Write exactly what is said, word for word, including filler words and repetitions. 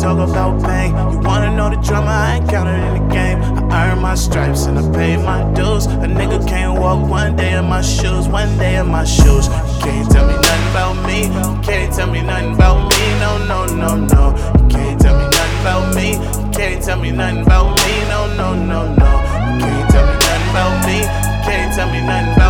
talk about pain. You wanna know the drama, I ain't counted in the game. I earned my stripes and I paid my dues. A nigga can't walk one day in my shoes, one day in my shoes. You can't tell me nothing about me. You can't tell me nothing about me. No, no, no, no. You can't tell me nothing about me. You can't tell me nothing about me. No, no, no, no. You can't tell me nothing about me. You can't tell me nothing about me.